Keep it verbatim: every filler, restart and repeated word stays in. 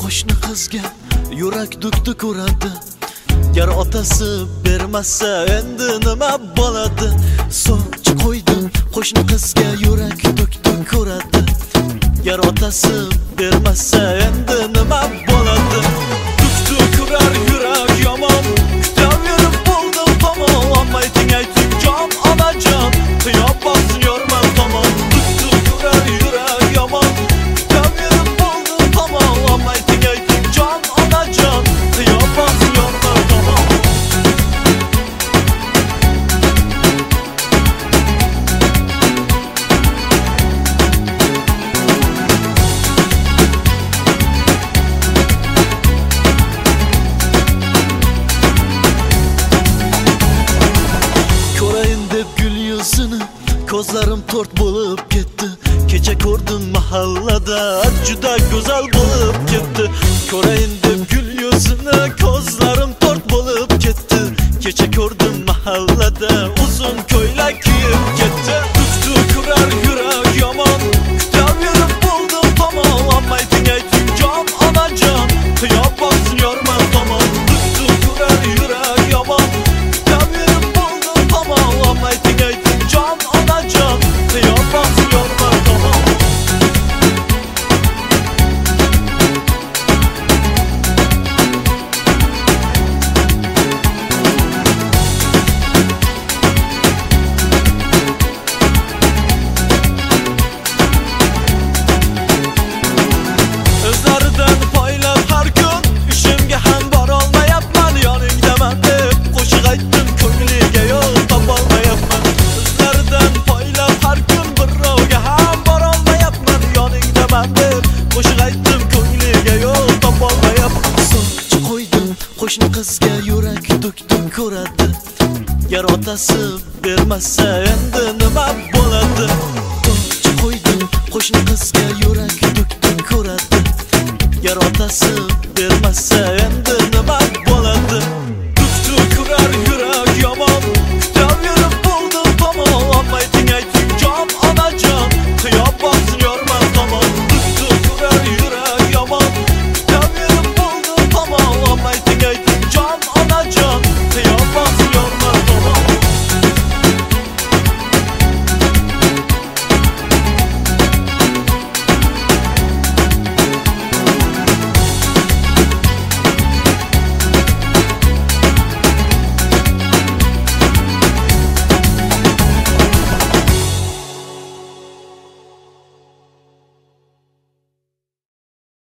qo'shni qizga yurak duk-duk uradi. Gar otasi bermasa endi nima bo'ladi? Soch qo'ydim qo'shni qizga yurak duk-duk uradi. Gar otasi bermasa endi nima bo'ladi? Duk-duk urar yurak yomon, kutaverib bo'ldim tamom. Ammayting ayting jon onajon, qiyob bossin yorman tamom. Duk-duk urar yurak yomon, kutaverib bo'ldim tamom. Ammayting ayting jon onajon, qiyob bossin yorman tamom. Ko'zlarim to'rt bo'lib ketdi. Kecha ko'rdim mahallada juda go'zal bo'lib ketdi. Ko'rayin deb gul yuzini, ko'zlarim to'rt bo'lib ketdi. Kecha ko'rdim mahallada uzun ko'ylak kiyib ketdi. Duk-duk urar yurak yomon, kutaverib bo'ldim tamom. Ammayting ayting jon onajon, qiyob bossin yorman tamom. Duk-duk urar yurak yomon, kutaverib bo'ldim tamom. Ammayting ayting jon onajon, qiyob bossin yorman tamom. O'zlaridan poylab har kun ishimga ham borolmayapman. Yoningdaman deb qo'shiq aytdim, ko'ngliga yo'l topolmayapman. O'zlaridan poylab har kun birovga ham borolmayapman. Yoningdaman deb qo'shiq aytdim, ko'ngliga yo'l topolmayapman. Soch qo'ydim qo'shni qizga yurak duk-duk uradi. Gar otasi bermasa endi nima bo'ladi? Soch qo'ydim qo'shni qizga yurak duk-duk uradi. Gar otasi bermasa endi